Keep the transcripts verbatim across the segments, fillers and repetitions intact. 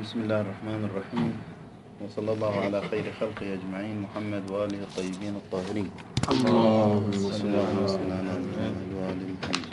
بسم الله الرحمن الرحيم، وصلى الله على خير خلقه أجمعين، محمد وآله الطيبين الطاهرين. اللهم صل على محمد وآل محمد.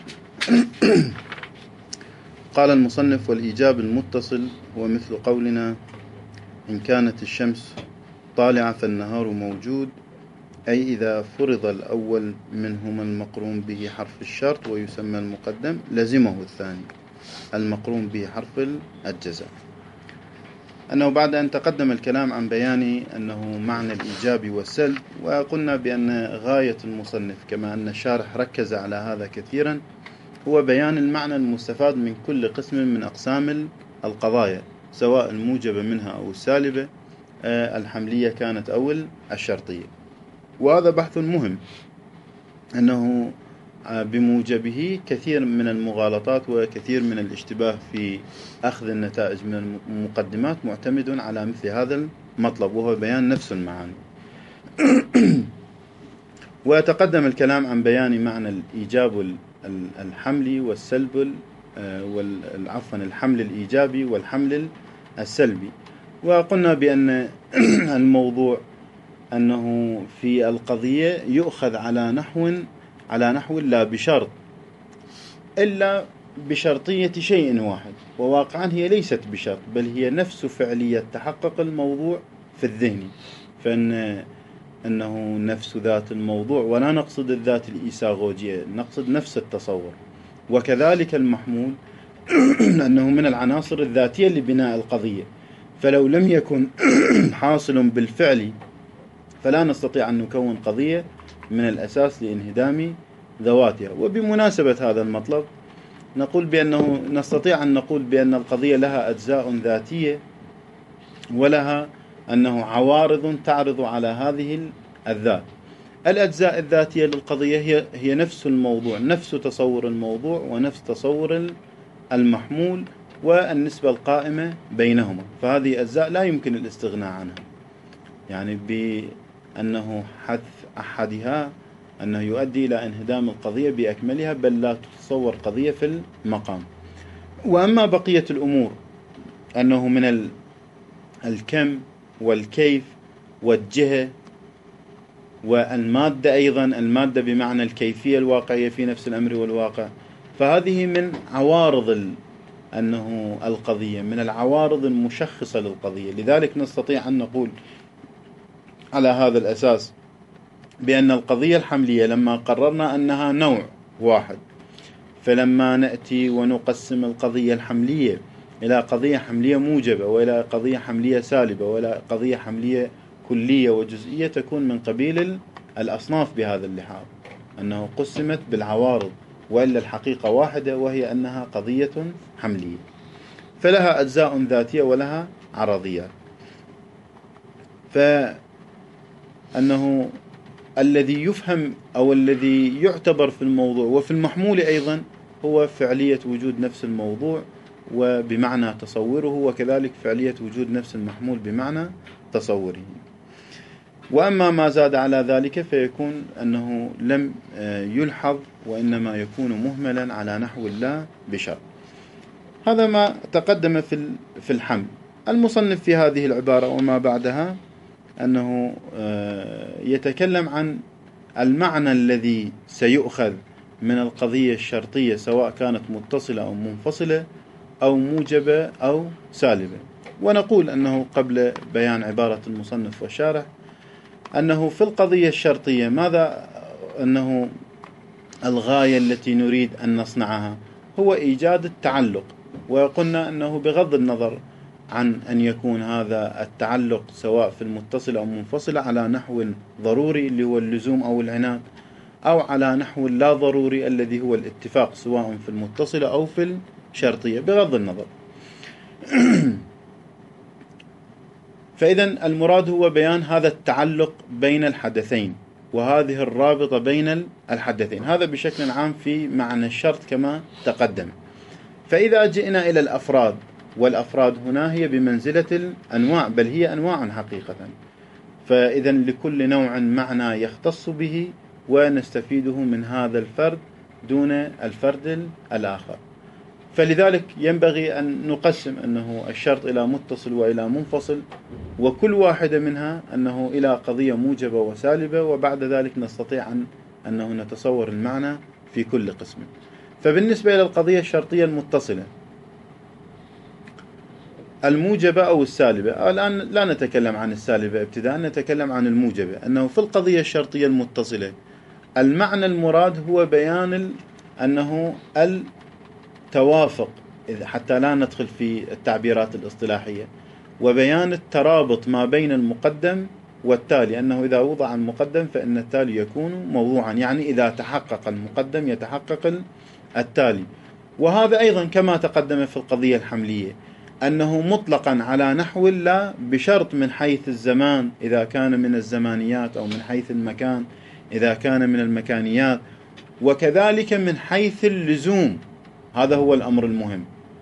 قال المصنف: والإيجاب المتصل هو مثل قولنا إن كانت الشمس طالعة فالنهار موجود، أي إذا فرض الأول منهما المقرون به حرف الشرط ويسمى المقدم لزمه الثاني المقرون به حرف الجزاء. أنه بعد أن تقدم الكلام عن بيان أنه معنى الإيجاب والسلب، وقلنا بأن غاية المصنف كما أن الشارح ركز على هذا كثيرا هو بيان المعنى المستفاد من كل قسم من أقسام القضايا، سواء الموجبة منها أو السالبة، الحملية كانت أو الشرطية. وهذا بحث مهم، أنه بموجبه كثير من المغالطات وكثير من الاشتباه في أخذ النتائج من المقدمات معتمد على مثل هذا المطلب، وهو بيان نفس المعاني. وتقدم الكلام عن بيان معنى الإيجاب الحملي والسلب، عفوا الحمل الإيجابي والحمل السلبي. وقلنا بأن الموضوع أنه في القضية يؤخذ على نحو على نحو لا بشرط إلا بشرطية شيء واحد، وواقعا هي ليست بشرط، بل هي نفس فعلية تحقق الموضوع في الذهن، فإن أنه نفس ذات الموضوع، ولا نقصد الذات الإيساغوجية، نقصد نفس التصور. وكذلك المحمول أنه من العناصر الذاتية لبناء القضية، فلو لم يكن حاصل بالفعل فلا نستطيع أن نكون قضية من الأساس لانهدام ذواتها. وبمناسبة هذا المطلب نقول بأنه نستطيع أن نقول بأن القضية لها أجزاء ذاتية، ولها أنه عوارض تعرض على هذه الذات. الأجزاء الذاتية للقضية هي هي نفس الموضوع، نفس تصور الموضوع ونفس تصور المحمول والنسبة القائمة بينهما، فهذه أجزاء لا يمكن الاستغناء عنها، يعني بأنه حذف أحدها أنه يؤدي إلى انهدام القضية بأكملها، بل لا تتصور قضية في المقام. وأما بقية الأمور أنه من الكم والكيف والجهة والمادة، أيضا المادة بمعنى الكيفية الواقعية في نفس الأمر والواقع، فهذه من عوارض أنه القضية، من العوارض المشخصة للقضية. لذلك نستطيع أن نقول على هذا الأساس بأن القضية الحملية لما قررنا أنها نوع واحد، فلما نأتي ونقسم القضية الحملية إلى قضية حملية موجبة، وإلى قضية حملية سالبة، وإلى قضية حملية كلية وجزئية، تكون من قبيل الأصناف بهذا اللحاظ، أنه قسمت بالعوارض، وإلا الحقيقة واحدة، وهي أنها قضية حملية، فلها أجزاء ذاتية ولها عرضيات. فأنه الذي يفهم أو الذي يعتبر في الموضوع وفي المحمول أيضا هو فعلية وجود نفس الموضوع وبمعنى تصوره، وكذلك فعلية وجود نفس المحمول بمعنى تصوره. وأما ما زاد على ذلك فيكون أنه لم يلحظ، وإنما يكون مهملا على نحو لا بشرط. هذا ما تقدم في الحمل. المصنف في هذه العبارة وما بعدها أنه يتكلم عن المعنى الذي سيؤخذ من القضية الشرطية، سواء كانت متصلة أو منفصلة أو موجبة أو سالبة. ونقول أنه قبل بيان عبارة المصنف والشارح أنه في القضية الشرطية ماذا أنه الغاية التي نريد أن نصنعها هو إيجاد التعلق. وقلنا أنه بغض النظر عن أن يكون هذا التعلق سواء في المتصل أو منفصل على نحو ضروري اللي هو اللزوم أو العناد، أو على نحو لا ضروري الذي هو الاتفاق سواء في المتصلة أو في الشرطية، بغض النظر. فإذا المراد هو بيان هذا التعلق بين الحدثين، وهذه الرابطة بين الحدثين. هذا بشكل عام في معنى الشرط كما تقدم. فإذا جئنا إلى الأفراد، والأفراد هنا هي بمنزلة الأنواع، بل هي أنواع حقيقة، فإذا لكل نوع معنى يختص به ونستفيده من هذا الفرد دون الفرد الآخر. فلذلك ينبغي أن نقسم أنه الشرط إلى متصل وإلى منفصل، وكل واحدة منها أنه إلى قضية موجبة وسالبة، وبعد ذلك نستطيع أن أنه نتصور المعنى في كل قسم. فبالنسبة إلى القضية الشرطية المتصلة الموجبة أو السالبة، الآن لا نتكلم عن السالبة ابتداء، نتكلم عن الموجبة. أنه في القضية الشرطية المتصلة المعنى المراد هو بيان أنه التوافق، حتى لا ندخل في التعبيرات الاصطلاحية، وبيان الترابط ما بين المقدم والتالي، أنه إذا وضع المقدم فإن التالي يكون موضوعا، يعني إذا تحقق المقدم يتحقق التالي. وهذا أيضا كما تقدم في القضية الحملية، أنه مطلقا على نحو لا بشرط من حيث الزمان إذا كان من الزمانيات، أو من حيث المكان إذا كان من المكانيات، وكذلك من حيث اللزوم. هذا هو الأمر المهم،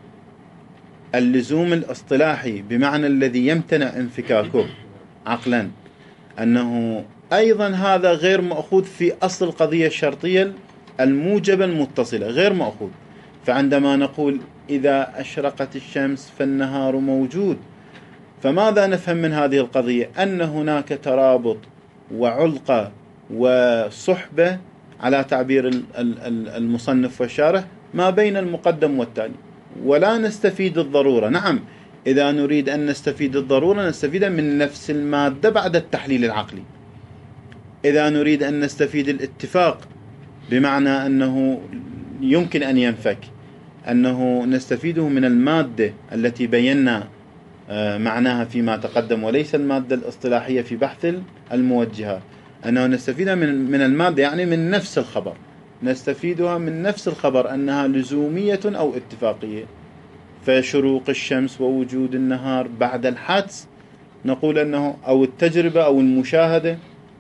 اللزوم الاصطلاحي بمعنى الذي يمتنع انفكاكه عقلا، أنه أيضا هذا غير مأخوذ في أصل القضية الشرطية الموجبة المتصلة، غير مأخوذ. فعندما نقول إذا أشرقت الشمس فالنهار موجود، فماذا نفهم من هذه القضية؟ أن هناك ترابط وعلقة وصحبة على تعبير المصنف والشارح ما بين المقدم والتالي، ولا نستفيد الضرورة. نعم، إذا نريد أن نستفيد الضرورة نستفيد من نفس المادة بعد التحليل العقلي. إذا نريد أن نستفيد الاتفاق بمعنى أنه يمكن أن ينفك، أنه نستفيده من المادة التي بينا معناها فيما تقدم، وليس المادة الاصطلاحية في بحث الموجهات، أنه نستفيد من من المادة يعني من نفس الخبر، نستفيدها من نفس الخبر أنها لزومية أو اتفاقية. فشروق الشمس ووجود النهار بعد الحدس نقول أنه، أو التجربة أو المشاهدة،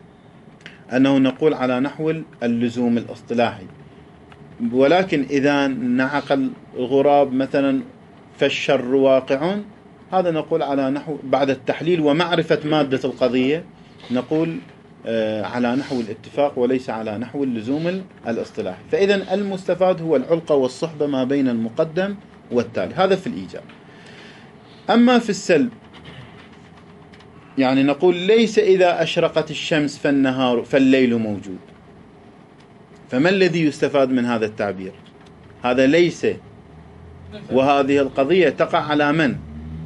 أنه نقول على نحو اللزوم الاصطلاحي. ولكن إذا نعق الغراب مثلا فالشر واقع، هذا نقول على نحو بعد التحليل ومعرفة مادة القضية نقول على نحو الاتفاق وليس على نحو اللزوم الاصطلاحي. فإذا المستفاد هو العلقة والصحبة ما بين المقدم والتالي، هذا في الإيجاب. أما في السلب يعني نقول ليس إذا أشرقت الشمس فالنهار فالليل موجود. فما الذي يستفاد من هذا التعبير؟ هذا ليس، وهذه القضية تقع على من؟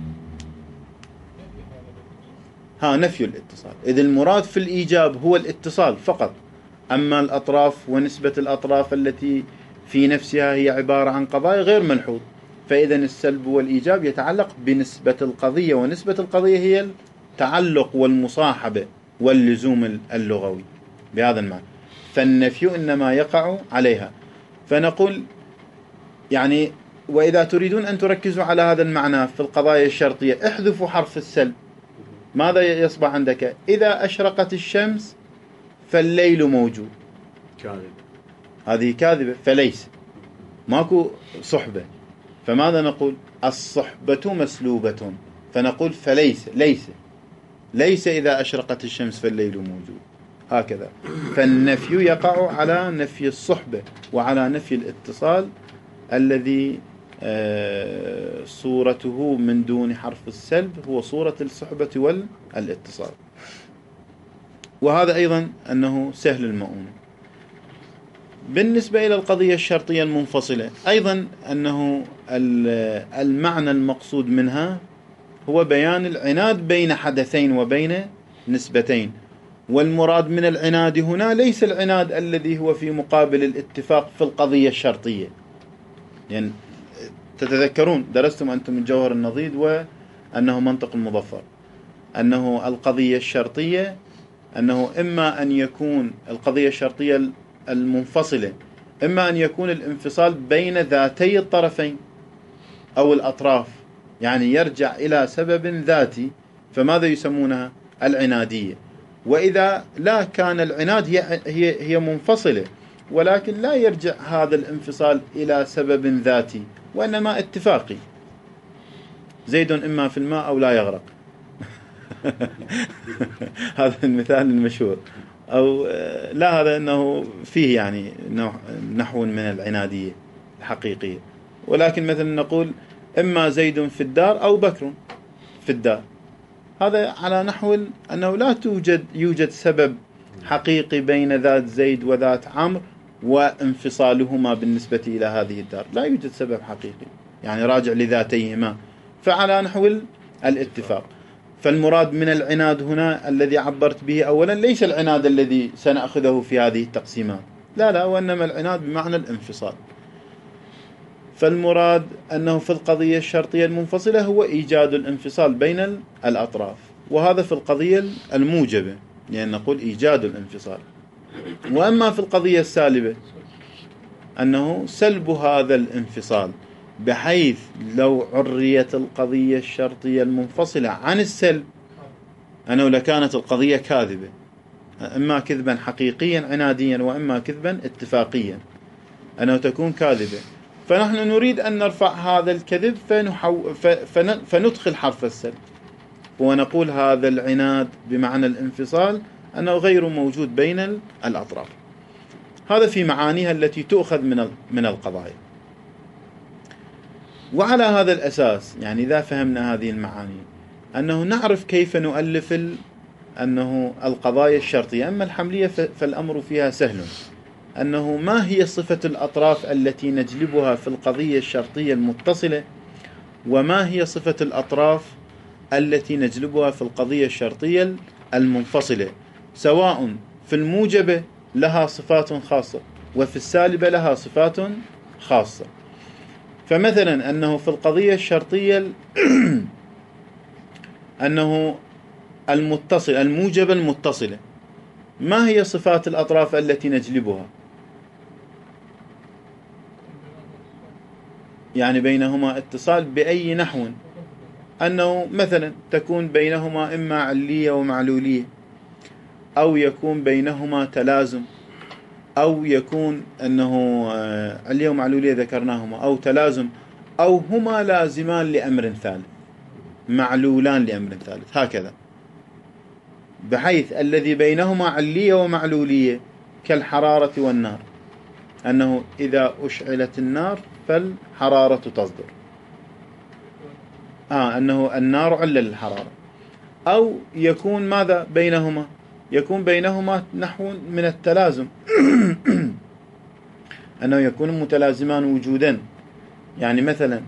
ها نفي الاتصال. إذ المراد في الإيجاب هو الاتصال فقط، أما الأطراف ونسبة الأطراف التي في نفسها هي عبارة عن قضايا غير ملحوظ. فإذا السلب والإيجاب يتعلق بنسبة القضية، ونسبة القضية هي التعلق والمصاحبة واللزوم اللغوي بهذا المعنى. فالنفي إنما يقع عليها. فنقول يعني وإذا تريدون أن تركزوا على هذا المعنى في القضايا الشرطية احذفوا حرف السلب. ماذا يصبح عندك؟ إذا أشرقت الشمس فالليل موجود، كاذب، هذه كاذبة، فليس، ماكو صحبة. فماذا نقول؟ الصحبة مسلوبة، فنقول فليس، ليس ليس إذا أشرقت الشمس فالليل موجود، هكذا. فالنفي يقع على نفي الصحبة وعلى نفي الاتصال الذي صورته من دون حرف السلب هو صورة الصحبة والاتصال. وهذا أيضا أنه سهل المؤونة. بالنسبة إلى القضية الشرطية المنفصلة أيضا أنه المعنى المقصود منها هو بيان العناد بين حدثين وبين نسبتين. والمراد من العناد هنا ليس العناد الذي هو في مقابل الاتفاق في القضية الشرطية. يعني تتذكرون درستم أنتم من جوهر النضيد وأنه منطق المظفر، أنه القضية الشرطية أنه إما أن يكون القضية الشرطية المنفصلة إما أن يكون الانفصال بين ذاتي الطرفين أو الأطراف، يعني يرجع إلى سبب ذاتي، فماذا يسمونها؟ العنادية. وإذا لا كان العناد هي, هي, هي منفصلة ولكن لا يرجع هذا الانفصال إلى سبب ذاتي وإنما اتفاقي، زيد إما في الماء أو لا يغرق هذا المثال المشهور. أو لا، هذا أنه فيه يعني نحو من العنادية الحقيقية. ولكن مثلا نقول إما زيد في الدار أو بكر في الدار، هذا على نحو أنه لا توجد يوجد سبب حقيقي بين ذات زيد وذات عمرو وانفصالهما بالنسبة إلى هذه الدار، لا يوجد سبب حقيقي يعني راجع لذاتيهما، فعلى نحو الاتفاق. فالمراد من العناد هنا الذي عبرت به أولا ليس العناد الذي سنأخذه في هذه التقسيمات، لا لا، وإنما العناد بمعنى الانفصال. فالمراد أنه في القضية الشرطية المنفصلة هو إيجاد الانفصال بين الأطراف، وهذا في القضية الموجبة يعني نقول إيجاد الانفصال. وأما في القضية السالبة أنه سلب هذا الانفصال، بحيث لو عريت القضية الشرطية المنفصلة عن السلب أنه لكانت القضية كاذبة، إما كذبا حقيقيا عناديا وإما كذبا اتفاقيا، أنه تكون كاذبة. فنحن نريد أن نرفع هذا الكذب فنحو فندخل حرف السلب ونقول هذا العناد بمعنى الانفصال أنه غير موجود بين الأطراف. هذا في معانيها التي تؤخذ من من القضايا. وعلى هذا الأساس يعني إذا فهمنا هذه المعاني أنه نعرف كيف نؤلف أنه القضايا الشرطية. أما الحملية فالأمر فيها سهل، أنه ما هي صفة الأطراف التي نجلبها في القضية الشرطية المتصلة، وما هي صفة الأطراف التي نجلبها في القضية الشرطية المنفصلة، سواء في الموجبة لها صفات خاصة وفي السالبة لها صفات خاصة. فمثلا أنه في القضية الشرطية أنه المتصل الموجبة المتصلة، ما هي صفات الأطراف التي نجلبها؟ يعني بينهما اتصال بأي نحو، أنه مثلا تكون بينهما إما علية ومعلولية، أو يكون بينهما تلازم، أو يكون أنه علية ومعلولية ذكرناهما، أو تلازم، أو هما لازمان لأمر ثالث، معلولان لأمر ثالث، هكذا. بحيث الذي بينهما علية ومعلولية كالحرارة والنار، أنه إذا أشعلت النار فالحرارة تصدر، آه أنه النار علة للحرارة. أو يكون ماذا بينهما؟ يكون بينهما نحو من التلازم أنه يكون متلازمان وجودا، يعني مثلا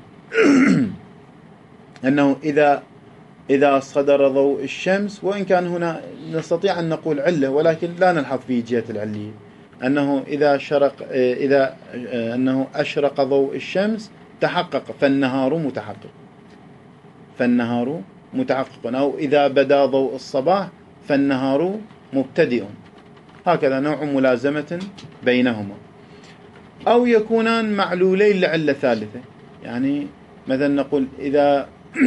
أنه إذا إذا صدر ضوء الشمس، وإن كان هنا نستطيع أن نقول علة ولكن لا نلحظ في جهة العلية، أنه إذا شرق إذا أنه أشرق ضوء الشمس تحقق فالنهار متحقق، فالنهار متحقق، أو إذا بدا ضوء الصباح فالنهار مبتدئ، هكذا نوع ملازمة بينهما. أو يكونان معلولين لعلة ثالثة، يعني مثلا نقول إذا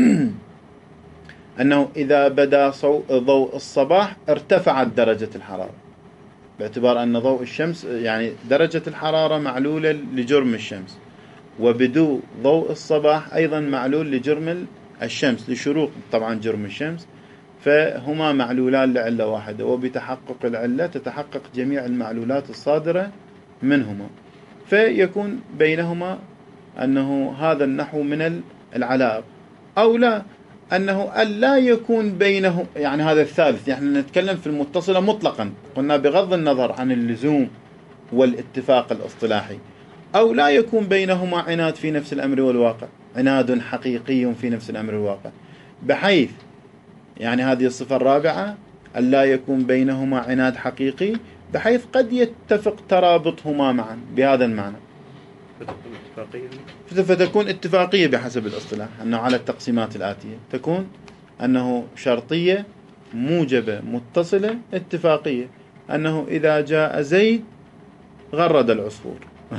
أنه إذا بدا ضوء الصباح ارتفعت درجة الحرارة، باعتبار أن ضوء الشمس يعني درجة الحرارة معلولة لجرم الشمس، وبدو ضوء الصباح أيضا معلول لجرم الشمس، لشروق طبعا جرم الشمس، فهما معلولان لعلة واحدة، وبتحقق العلة تتحقق جميع المعلولات الصادرة منهما، فيكون بينهما أنه هذا النحو من العلائق. أو لا، أنه ألا يكون بينهم، يعني هذا الثالث، يعني نتكلم في المتصلة مطلقا، قلنا بغض النظر عن اللزوم والاتفاق الاصطلاحي. أو لا يكون بينهما عناد في نفس الأمر والواقع، عناد حقيقي في نفس الأمر والواقع، بحيث يعني هذه الصفة الرابعة ألا يكون بينهما عناد حقيقي، بحيث قد يتفق ترابطهما معا بهذا المعنى، فتكون اتفاقية بحسب الاصطلاح، أنه على التقسيمات الآتية تكون أنه شرطية موجبة متصلة اتفاقية، أنه إذا جاء زيد غرد العصفور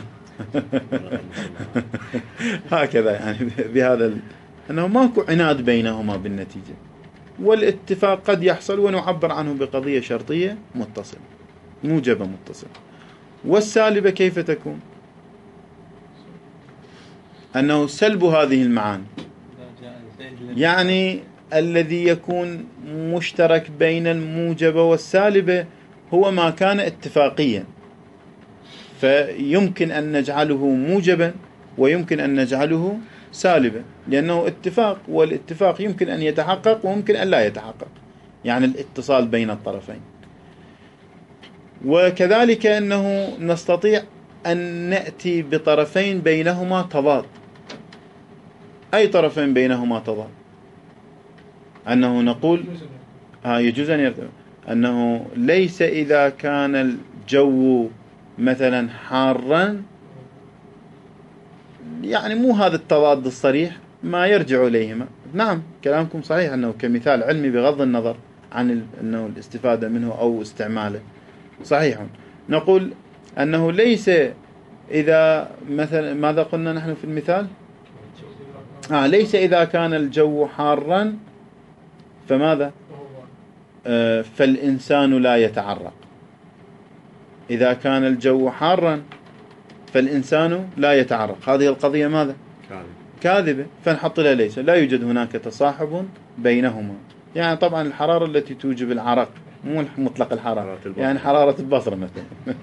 هكذا، يعني بهذا ال... أنه ماكو عناد بينهما بالنتيجة، والاتفاق قد يحصل ونعبر عنه بقضية شرطية متصلة موجبة متصلة. والسالبة كيف تكون؟ أنه سلب هذه المعاني، يعني الذي يكون مشترك بين الموجبة والسالبة هو ما كان اتفاقيا، فيمكن أن نجعله موجبا ويمكن أن نجعله سالبا، لأنه اتفاق، والاتفاق يمكن أن يتحقق ويمكن أن لا يتحقق، يعني الاتصال بين الطرفين. وكذلك أنه نستطيع أن نأتي بطرفين بينهما تضاد. أي طرفين بينهما تضاد؟ أنه نقول ها يجوز أن يرتبط أنه ليس إذا كان الجو مثلا حارا، يعني مو هذا التضاد الصريح ما يرجع إليهما. نعم كلامكم صحيح أنه كمثال علمي بغض النظر عن أنه الاستفادة منه أو استعماله صحيح. نقول أنه ليس إذا مثلا ماذا قلنا نحن في المثال؟ آه ليس إذا كان الجو حارا فماذا؟ آه فالإنسان لا يتعرق. إذا كان الجو حارا فالإنسان لا يتعرق، هذه القضية ماذا؟ كاذبة. فنحط لها ليس، لا يوجد هناك تصاحب بينهما. يعني طبعا الحرارة التي توجب العرق مو مطلق الحرارة، يعني حرارة البصرة مثلا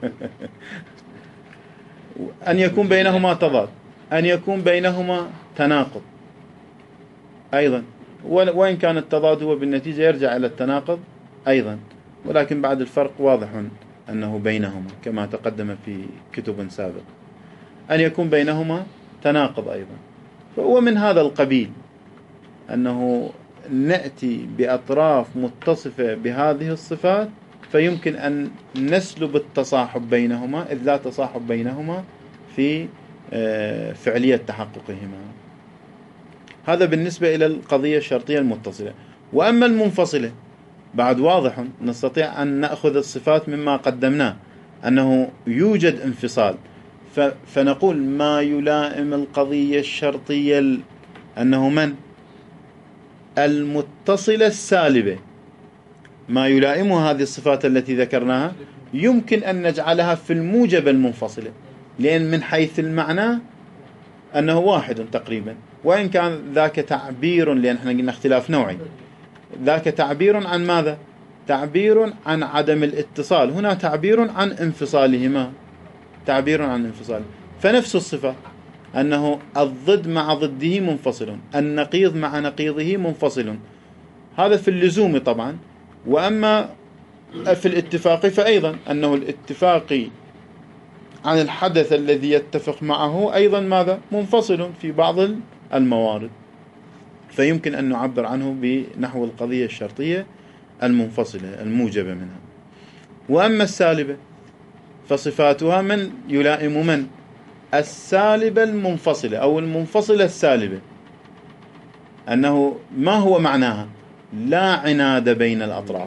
أن يكون بينهما تضاد، أن يكون بينهما تناقض أيضا، وإن كان التضاد هو بالنتيجة يرجع إلى التناقض أيضا، ولكن بعد الفرق واضح أنه بينهما كما تقدم في كتب سابقة. أن يكون بينهما تناقض أيضا، فهو من هذا القبيل أنه نأتي بأطراف متصفة بهذه الصفات فيمكن أن نسلب التصاحب بينهما، إذ لا تصاحب بينهما في فعلية تحققهما. هذا بالنسبة إلى القضية الشرطية المتصلة. وأما المنفصلة بعد واضح، نستطيع أن نأخذ الصفات مما قدمناه أنه يوجد انفصال، فنقول ما يلائم القضية الشرطية أنه من؟ المتصلة السالبة، ما يلائم هذه الصفات التي ذكرناها يمكن أن نجعلها في الموجب المنفصلة، لأن من حيث المعنى أنه واحد تقريبا، وإن كان ذاك تعبير، لأن احنا قلنا اختلاف نوعي، ذاك تعبير عن ماذا؟ تعبير عن عدم الاتصال، هنا تعبير عن انفصالهما، تعبير عن انفصال. فنفس الصفة أنه الضد مع ضده منفصل، النقيض مع نقيضه منفصل، هذا في اللزوم طبعا. وأما في الاتفاق فأيضا أنه الاتفاق عن الحدث الذي يتفق معه أيضا ماذا؟ منفصل في بعض الموارد، فيمكن أن نعبر عنه بنحو القضية الشرطية المنفصلة الموجبة منها. وأما السالبة فصفاتها من يلائم من؟ السالبة المنفصلة أو المنفصلة السالبة، أنه ما هو معناها؟ لا عناد بين الأطراف.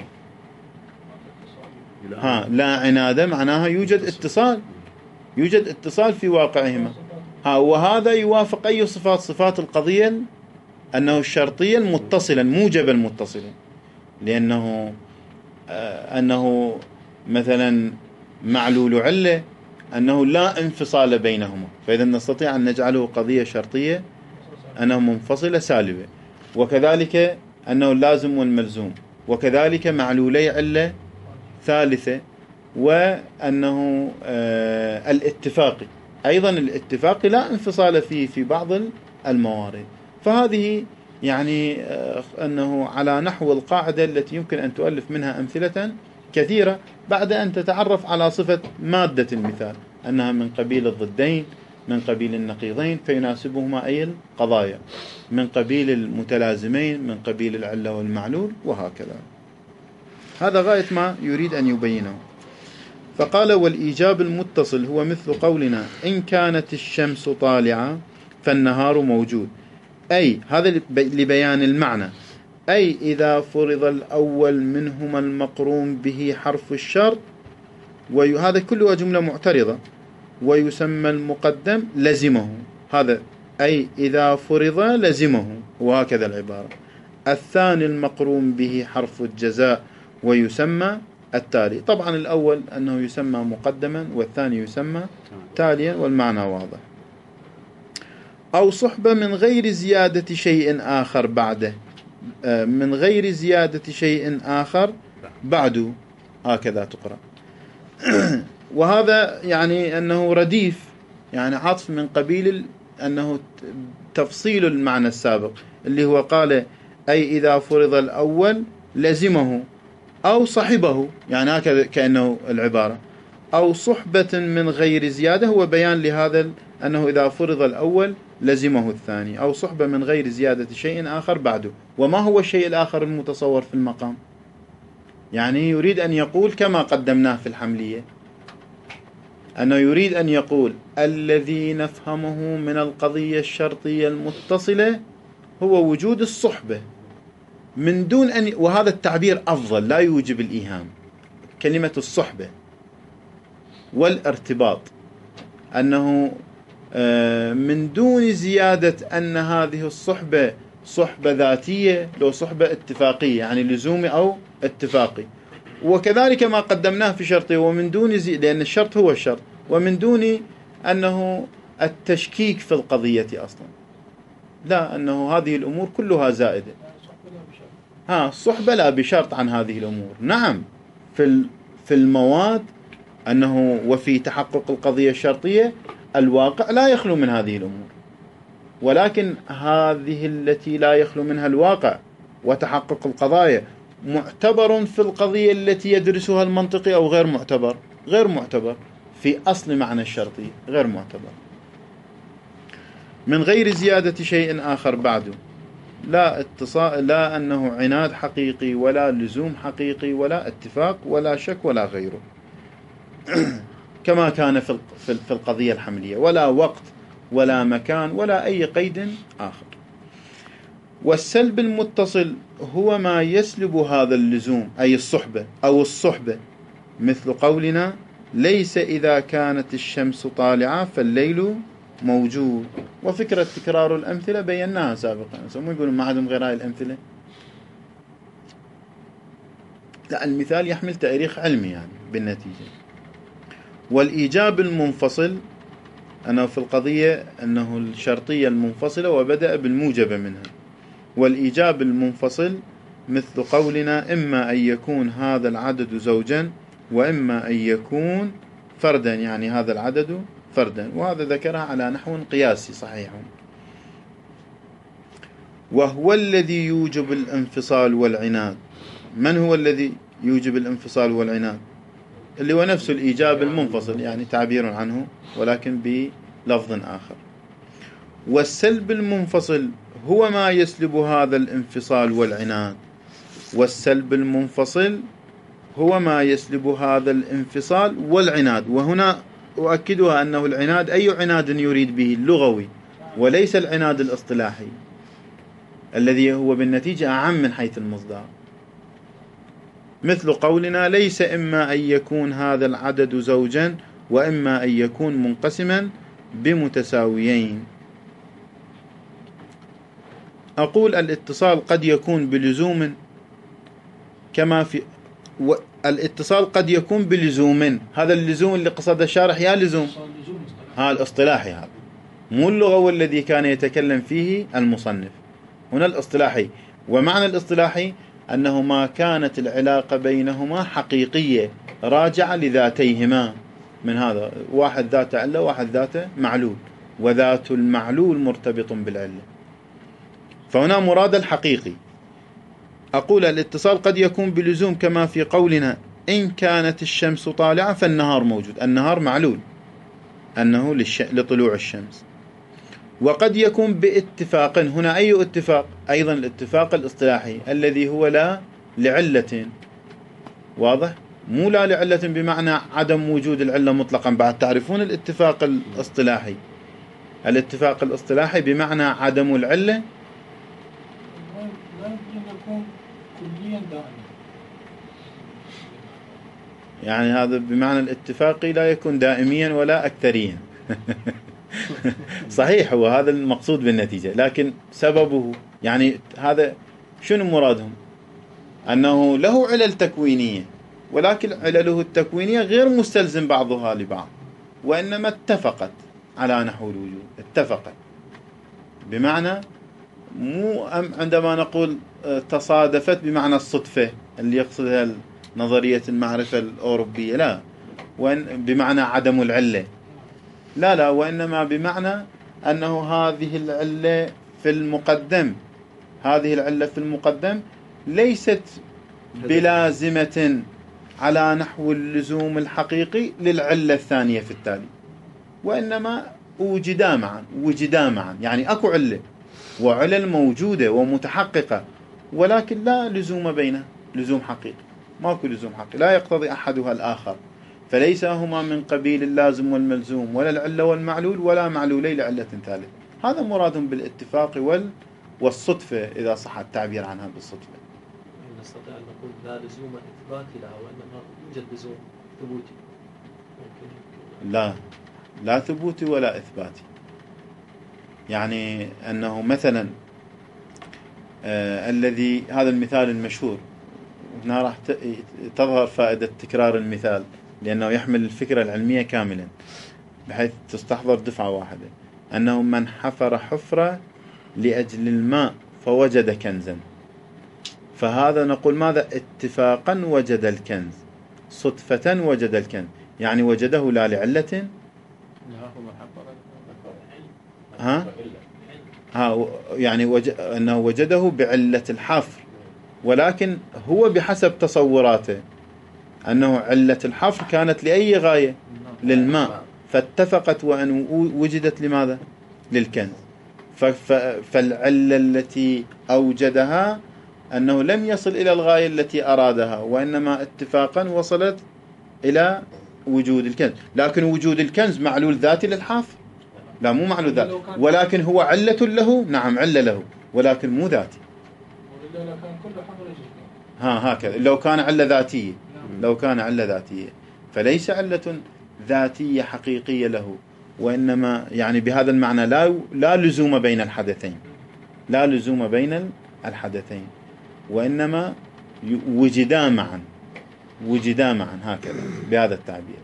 ها لا عناد معناها يوجد اتصال، يوجد اتصال في واقعهما. ها وهذا يوافق أي صفات؟ صفات القضية أنه الشرطية المتصلة الموجبة المتصلة، لأنه آه أنه مثلا معلول علة أنه لا انفصال بينهما، فإذا نستطيع أن نجعله قضية شرطية أنه منفصلة سالبة. وكذلك أنه اللازم والملزوم، وكذلك معلولي علة ثالثة، وأنه آه الاتفاقي أيضا، الاتفاقي لا انفصال فيه في بعض الموارد. فهذه يعني آه أنه على نحو القاعدة التي يمكن أن تؤلف منها أمثلة كثيرة بعد أن تتعرف على صفة مادة المثال أنها من قبيل الضدين، من قبيل النقيضين، فيناسبهما أي القضايا، من قبيل المتلازمين، من قبيل العلة والمعلول، وهكذا. هذا غاية ما يريد أن يبينه. فقال والإيجاب المتصل هو مثل قولنا إن كانت الشمس طالعة فالنهار موجود، أي هذا لبيان المعنى، أي إذا فرض الأول منهما المقرون به حرف الشرط، وهذا كله جملة معترضة، ويسمى المقدم لزمه، هذا أي إذا فرض لزمه، وهكذا العبارة. الثاني المقرون به حرف الجزاء ويسمى التالي. طبعا الأول أنه يسمى مقدما والثاني يسمى تاليا، والمعنى واضح. أو صحبة من غير زيادة شيء آخر بعده، من غير زيادة شيء آخر بعده، هكذا تقرأ. وهذا يعني أنه رديف، يعني عطف من قبيل أنه تفصيل المعنى السابق اللي هو قال أي إذا فرض الأول لزمه أو صحبه، يعني هكذا كأنه العبارة، أو صحبة من غير زيادة، هو بيان لهذا أنه إذا فرض الأول لزمه الثاني، أو صحبة من غير زيادة شيء آخر بعده. وما هو الشيء الآخر المتصور في المقام؟ يعني يريد أن يقول كما قدمناه في الحملية، أنه يريد أن يقول الذي نفهمه من القضية الشرطية المتصلة هو وجود الصحبة من دون أن، وهذا التعبير أفضل لا يوجب الإيهام، كلمة الصحبة والارتباط، أنه من دون زيادة أن هذه الصحبة صحبة ذاتية لو صحبة اتفاقية، يعني لزومي أو اتفاقي. وكذلك ما قدمناه في شرطه، ومن دون زي... لأن الشرط هو الشرط، ومن دون أنه التشكيك في القضية أصلا، لا، أنه هذه الأمور كلها زائدة. ها الصحبة لا بشرط عن هذه الأمور، نعم في في المواد أنه وفي تحقق القضية الشرطية الواقع لا يخلو من هذه الأمور، ولكن هذه التي لا يخلو منها الواقع وتحقق القضايا معتبر في القضية التي يدرسها المنطقي أو غير معتبر؟ غير معتبر في أصل معنى الشرطي، غير معتبر. من غير زيادة شيء آخر بعده، لا اتصال، لا أنه عناد حقيقي ولا لزوم حقيقي ولا اتفاق ولا شك ولا غيره كما كان في في القضية الحملية، ولا وقت ولا مكان ولا أي قيد آخر. والسلب المتصل هو ما يسلب هذا اللزوم، أي الصحبة أو الصحبة، مثل قولنا ليس إذا كانت الشمس طالعة فالليل موجود. وفكرة تكرار الأمثلة بيناها سابقا، مو يقولون ما عندهم غير هاي الأمثلة، لا، المثال يحمل تاريخ علمي يعني بالنتيجة. والإيجاب المنفصل أنه في القضية أنه الشرطية المنفصلة وبدأ بالموجب منها. والإيجاب المنفصل مثل قولنا إما أن يكون هذا العدد زوجا وإما أن يكون فردا، يعني هذا العدد فردا، وهذا ذكرها على نحو قياسي صحيح. وهو الذي يوجب الانفصال والعناد. من هو الذي يوجب الانفصال والعناد؟ اللي هو نفس الإيجاب المنفصل، يعني تعبير عنه ولكن بلفظ آخر. والسلب المنفصل هو ما يسلب هذا الانفصال والعناد. والسلب المنفصل هو ما يسلب هذا الانفصال والعناد. وهنا أؤكدها أنه العناد أي عناد يريد به؟ اللغوي، وليس العناد الاصطلاحي الذي هو بالنتيجة أعم من حيث المصدر. مثل قولنا ليس إما أن يكون هذا العدد زوجا وإما أن يكون منقسما بمتساويين. أقول الاتصال قد يكون بلزوم كما في و... الاتصال قد يكون بلزوم، هذا اللزوم اللي قصد الشارح يا لزوم هذا الاصطلاحي، هذا مو اللغوي الذي كان يتكلم فيه المصنف، هنا الاصطلاحي. ومعنى الاصطلاحي أنه ما كانت العلاقة بينهما حقيقية راجعة لذاتيهما، من هذا واحد ذات علة واحد ذات معلول، وذات المعلول مرتبط بالعلة، فهنا مراد الحقيقي. أقول الاتصال قد يكون بلزوم كما في قولنا إن كانت الشمس طالعة فالنهار موجود، النهار معلول أنه للش... لطلوع الشمس. وقد يكون باتفاق، هنا أي اتفاق؟ أيضا الاتفاق الاصطلاحي الذي هو لا لعلة، واضح؟ مو لا لعلة بمعنى عدم وجود العلة مطلقا، بعد تعرفون الاتفاق الاصطلاحي. الاتفاق الاصطلاحي بمعنى عدم العلة، يعني هذا بمعنى الاتفاقي لا يكون دائميا ولا أكثريا صحيح، هو هذا المقصود بالنتيجة، لكن سببه يعني هذا شنو مرادهم؟ أنه له علل تكوينية، ولكن علله التكوينية غير مستلزم بعضها لبعض، وإنما اتفقت على نحو الوجود. اتفقت بمعنى مو عندما نقول تصادفت بمعنى الصدفة اللي يقصدها نظرية المعرفة الأوروبية، لا، وإن بمعنى عدم العلة، لا لا، وإنما بمعنى أنه هذه العلة في المقدم هذه العلة في المقدم ليست بلازمة على نحو اللزوم الحقيقي للعلة الثانية في التالي، وإنما وجدا معا وجدا معا يعني أكو علة وعلل موجودة ومتحققة، ولكن لا لزوم بينها لزوم حقيقي، ماكو لزوم حقيقي، لا يقتضي أحدها الآخر، فليس هما من قبيل اللازم والملزوم ولا العلة والمعلول ولا معلولي لعلة ثالثة. هذا مراد بالاتفاق وال والصدفة إذا صح التعبير عنها بالصدفة. نستطيع أن نقول لا لزوم إثباتي لها وإنما يوجد لزوم ثبوتي. لا لا ثبوتي ولا إثباتي. يعني أنه مثلا آه الذي هذا المثال المشهور هنا راح تظهر فائدة تكرار المثال لأنه يحمل الفكرة العلمية كاملا بحيث تستحضر دفعة واحدة، أنه من حفر حفرة لأجل الماء فوجد كنزا، فهذا نقول ماذا؟ اتفاقا وجد الكنز، صدفة وجد الكنز، يعني وجده لا لعلة ها ها يعني وج... أنه وجده بعلة الحفر، ولكن هو بحسب تصوراته أنه علة الحفر كانت لأي غاية؟ للماء، فاتفقت وأن وجدت لماذا؟ للكنز. ف... ف... فالعلة التي أوجدها أنه لم يصل إلى الغاية التي أرادها، وإنما اتفاقا وصلت إلى وجود الكنز. لكن وجود الكنز معلول ذاتي للحافر؟ لا، مو معلول ذاتي، ولكن هو علة له، نعم علة له، ولكن مو ذاتي. ها هكذا لو كان علة ذاتية، لو كان علة ذاتية فليس علة ذاتية حقيقية له، وإنما يعني بهذا المعنى لا لا لزوم بين الحدثين، لا لزوم بين الحدثين، وإنما وجدا معا وجدا معا هكذا بهذا التعبير.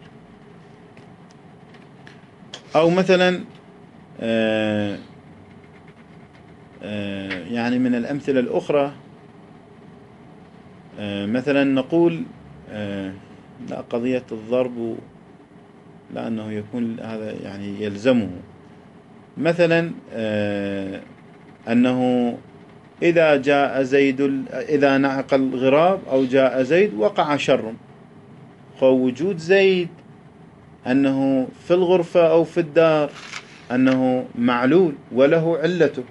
أو مثلا آآ آآ يعني من الأمثلة الأخرى مثلا نقول لا قضية الضرب لأنه يكون هذا يعني يلزمه، مثلا أنه إذا جاء زيد إذا نعق الغراب أو جاء زيد وقع شر، فوجود زيد أنه في الغرفة أو في الدار أنه معلول وله علته،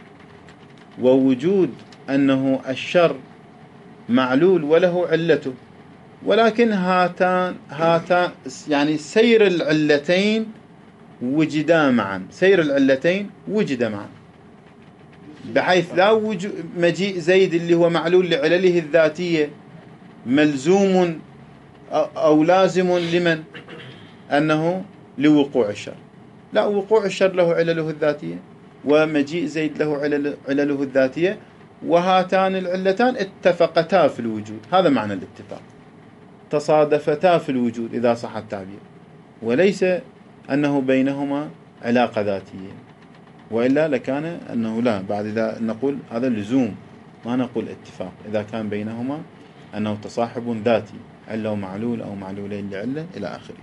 ووجود أنه الشر معلول وله علته، ولكن هاتان هاتان يعني سير العلتين وجدا معا، سير العلتين وجدا معا، بحيث لا وجود مجيء زيد اللي هو معلول لعلله الذاتية ملزوم أو لازم لمن؟ أنه لوقوع الشر، لا، وقوع الشر له علله الذاتية ومجيء زيد له علله الذاتية، وهاتان العلتان اتفقتا في الوجود، هذا معنى الاتفاق، تصادفتا في الوجود إذا صح التعبير، وليس أنه بينهما علاقة ذاتية، وإلا لكان أنه لا، بعد إذا نقول هذا لزوم ما نقول اتفاق، إذا كان بينهما أنه تصاحب ذاتي، علة ومعلول أو معلولين لعلة إلى آخره.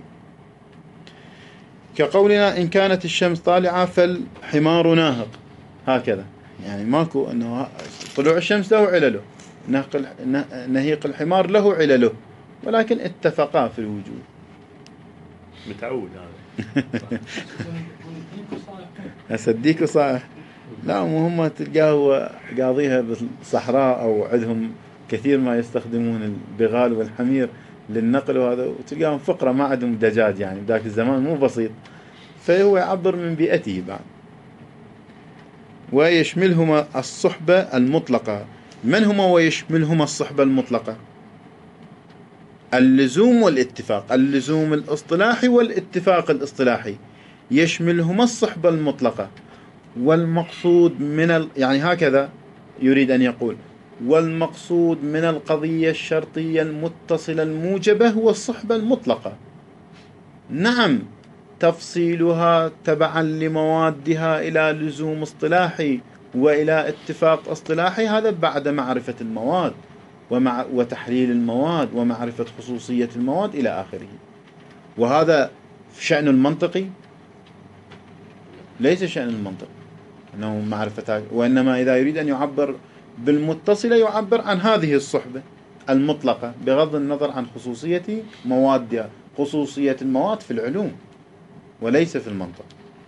كقولنا إن كانت الشمس طالعة فالحمار ناهق، هكذا يعني ماكو أنه طلوع الشمس له علله، نهيق الحمار له علله، ولكن اتفقا في الوجود. متعود هذا. أصدقك صحيح. لا، مهمة تلقاه قاضيها بالصحراء أو عندهم كثير ما يستخدمون البغال والحمير للنقل وهذا، وتلقاهم فقرة ما عندهم دجاج، يعني ذاك الزمان مو بسيط، فهو يعبر من بيئته بعد. ويشملهما الصحبة المطلقة. من هما ويشملهما الصحبة المطلقة؟ اللزوم والاتفاق، اللزوم الاصطلاحي والاتفاق الاصطلاحي، يشملهما الصحبة المطلقة. والمقصود من ال... يعني هكذا يريد أن يقول: والمقصود من القضية الشرطية المتصلة الموجبة هو الصحبة المطلقة. نعم، تفصيلها تبعا لموادها إلى لزوم اصطلاحي وإلى اتفاق اصطلاحي، هذا بعد معرفة المواد ومع وتحليل المواد ومعرفة خصوصية المواد إلى آخره. وهذا شأن المنطقي ليس شأن المنطق أنه معرفة، وإنما إذا يريد أن يعبر بالمتصلة يعبر عن هذه الصحبة المطلقة بغض النظر عن خصوصية موادها، خصوصية المواد في العلوم وليس في المنطق.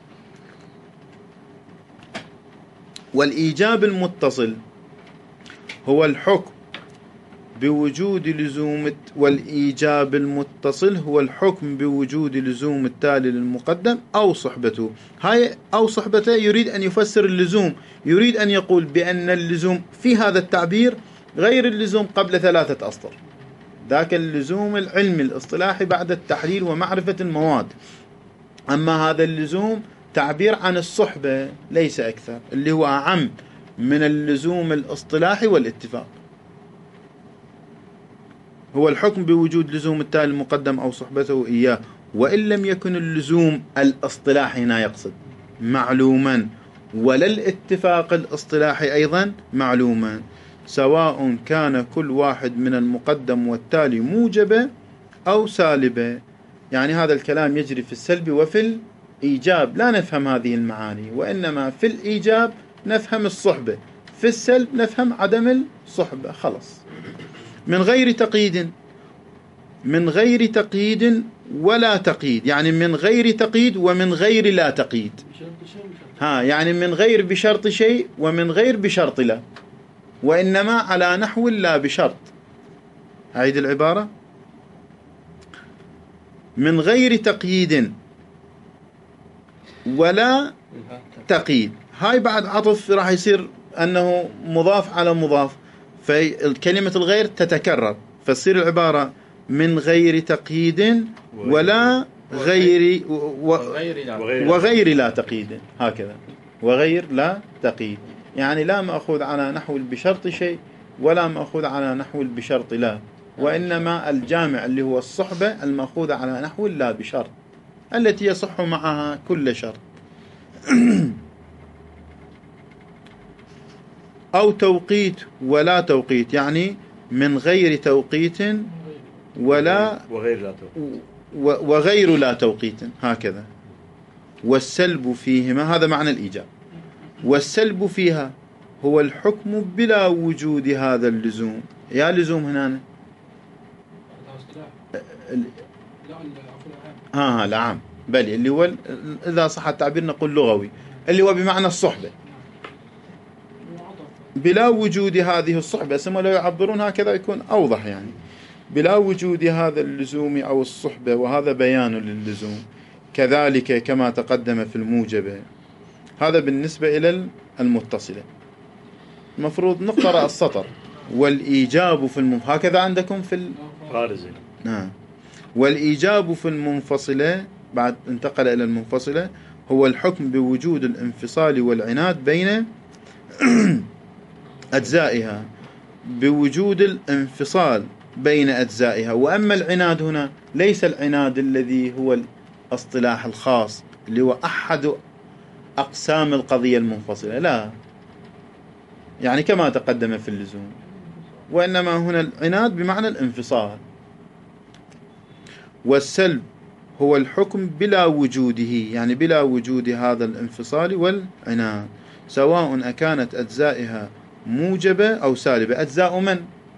والإيجاب المتصل هو الحكم بوجود لزوم والإيجاب المتصل هو الحكم بوجود لزوم التالي للمقدم أو صحبته. هاي أو صحبته يريد أن يفسر اللزوم، يريد أن يقول بأن اللزوم في هذا التعبير غير اللزوم قبل ثلاثة أسطر، ذاك اللزوم العلمي الاصطلاحي بعد التحليل ومعرفة المواد. أما هذا اللزوم تعبير عن الصحبة ليس أكثر، اللي هو أعم من اللزوم الاصطلاحي والاتفاق. هو الحكم بوجود لزوم التالي المقدم أو صحبته إياه، وإن لم يكن اللزوم الاصطلاحي هنا يقصد معلوما، ولا الاتفاق الاصطلاحي أيضا معلوما، سواء كان كل واحد من المقدم والتالي موجبة أو سالبة. يعني هذا الكلام يجري في السلب وفي الإيجاب لا نفهم هذه المعاني، وإنما في الإيجاب نفهم الصحبة، في السلب نفهم عدم الصحبة خلص. من غير تقييد، من غير تقييد ولا تقييد، يعني من غير تقييد ومن غير لا تقييد. ها يعني من غير بشرط شيء ومن غير بشرط لا، وإنما على نحو لا بشرط. أعيد العبارة: من غير تقييد ولا تقييد. هاي بعد عطف راح يصير أنه مضاف على مضاف، فالكلمة الغير تتكرر، فتصير العبارة من غير تقييد ولا غير وغير لا تقييد، هكذا وغير لا تقييد، يعني لا مأخوذ على نحو بشرط شيء ولا مأخوذ على نحو بشرط لا، وإنما الجامع اللي هو الصحبة المأخوذ على نحو لا بشرط التي يصح معها كل شرط. أو توقيت ولا توقيت، يعني من غير توقيت ولا وغير لا توقيت وغير لا توقيت، هكذا. والسلب فيهما، هذا معنى الإيجاب. والسلب فيها هو الحكم بلا وجود هذا اللزوم. يا لزوم هنا ها ها العام، بل اللي هو إذا صح التعبير نقول لغوي، اللي هو بمعنى الصحبة، بلا وجود هذه الصحبة. ثم لو يعبرون هكذا يكون أوضح، يعني بلا وجود هذا اللزوم أو الصحبة، وهذا بيان للزوم. كذلك كما تقدم في الموجبة. هذا بالنسبة إلى المتصلة. المفروض نقرأ السطر. والإيجاب في المنفصلة، هكذا عندكم في الغارزة. نعم. والإيجاب في المنفصلة، بعد انتقل إلى المنفصلة، هو الحكم بوجود الانفصال والعناد بين أجزائها، بوجود الانفصال بين أجزائها. وأما العناد هنا ليس العناد الذي هو الاصطلاح الخاص اللي هو أحد أقسام القضية المنفصلة، لا، يعني كما تقدم في اللزوم، وإنما هنا العناد بمعنى الانفصال. والسلب هو الحكم بلا وجوده، يعني بلا وجود هذا الانفصال والعناد، سواء أكانت أجزائها موجبة أو سالبة. أجزاء من؟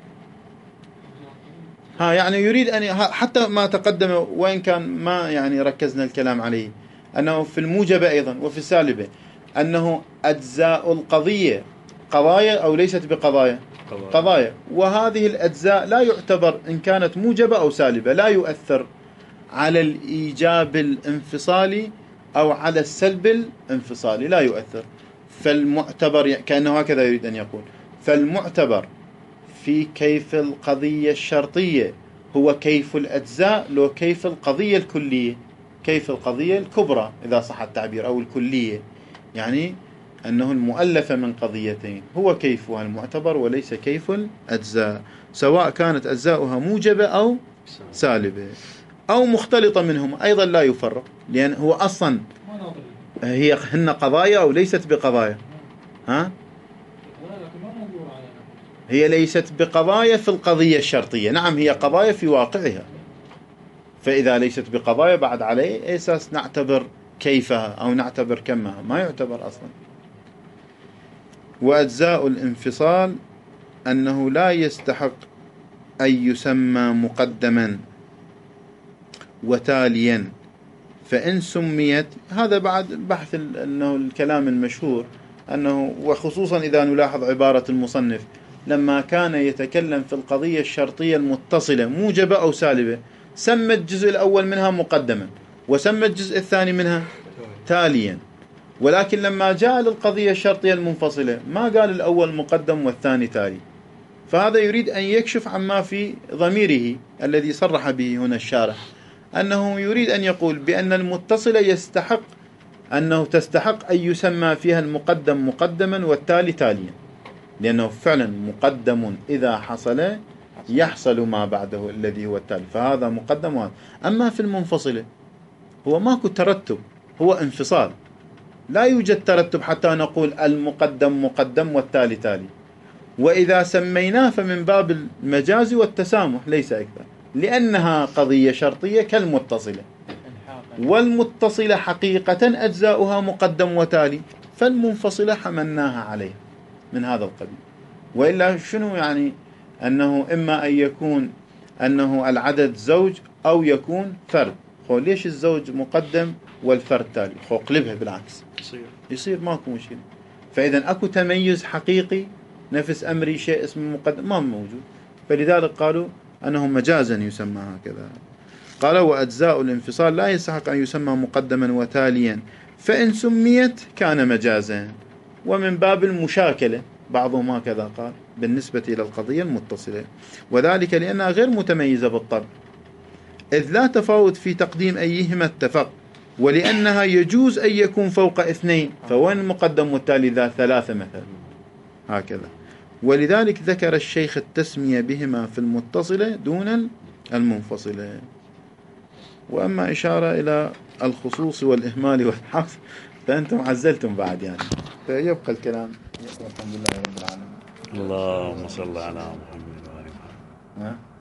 ها يعني يريد أن حتى ما تقدم، وإن كان ما يعني ركزنا الكلام عليه، أنه في الموجبة أيضا وفي السالبة أنه أجزاء القضية قضايا أو ليست بقضايا، قضايا. قضايا. وهذه الأجزاء لا يعتبر إن كانت موجبة أو سالبة، لا يؤثر على الإيجاب الانفصالي أو على السلب الانفصالي، لا يؤثر. فالمعتبر كأنه هكذا يريد أن يقول، فالمعتبر في كيف القضية الشرطية هو كيف الأجزاء، لو كيف القضية الكلية، كيف القضية الكبرى إذا صح التعبير، أو الكلية، يعني أنه المؤلفة من قضيتين هو كيفها المعتبر وليس كيف الأجزاء، سواء كانت أجزاؤها موجبة أو سالبة أو مختلطة منهم، أيضا لا يفرق، لأن هو أصلا هي هن قضايا أو ليست بقضايا. ها؟ هي ليست بقضايا في القضية الشرطية، نعم هي قضايا في واقعها، فإذا ليست بقضايا بعد عليه أساس نعتبر كيفها أو نعتبر كمها، ما يعتبر أصلا. وأجزاء الانفصال أنه لا يستحق أن يسمى مقدما وتاليا، فإن سميت، هذا بعد بحث أنه الكلام المشهور أنه، وخصوصا إذا نلاحظ عبارة المصنف لما كان يتكلم في القضية الشرطية المتصلة موجبة أو سالبة سمى الجزء الأول منها مقدما وسمى الجزء الثاني منها تاليا، ولكن لما جاء للقضية الشرطية المنفصلة ما قال الأول مقدم والثاني تالي. فهذا يريد أن يكشف عما في ضميره الذي صرح به هنا الشارح، أنه يريد أن يقول بأن المتصلة يستحق أنه تستحق أن يسمى فيها المقدم مقدما والتالي تاليا، لأنه فعلا مقدم إذا حصل يحصل ما بعده الذي هو التالي، فهذا مقدم وهذا. أما في المنفصلة هو ماكو ترتب، هو انفصال، لا يوجد ترتب حتى نقول المقدم مقدم والتالي تالي. وإذا سميناه فمن باب المجاز والتسامح ليس أكثر، لأنها قضية شرطية كالمتصلة، والمتصلة حقيقة أجزاؤها مقدم وتالي، فالمنفصلة حملناها عليها من هذا القبيل. وإلا شنو يعني أنه إما أن يكون أنه العدد زوج أو يكون فرد، خو ليش الزوج مقدم والفرد تالي؟ خو قلبها بالعكس يصير يصير ماكو مشكلة. فإذا أكو تميز حقيقي نفس أمري شيء اسمه مقدم ما موجود، فلذلك قالوا أنه مجازا يسمى هكذا. قال وأجزاء الانفصال لا يستحق أن يسمى مقدما وتاليا، فإن سميت كان مجازا. ومن باب المشاكلة بعضهم هكذا قال بالنسبة إلى القضية المتصلة، وذلك لأنها غير متميزة بالطبع، إذ لا تفاوت في تقديم أيهما اتفق، ولأنها يجوز أن يكون فوق اثنين، فوين المقدم والتالي ذا ثلاثة مثلا هكذا. ولذلك ذكر الشيخ التسمية بهما في المتصلة دون المنفصلة. وأما إشارة إلى الخصوص والإهمال والحفظ فأنتم عزلتم بعد يعني، فيبقى الكلام. الحمد لله رب العالمين. اللهم صل على محمد وآل محمد.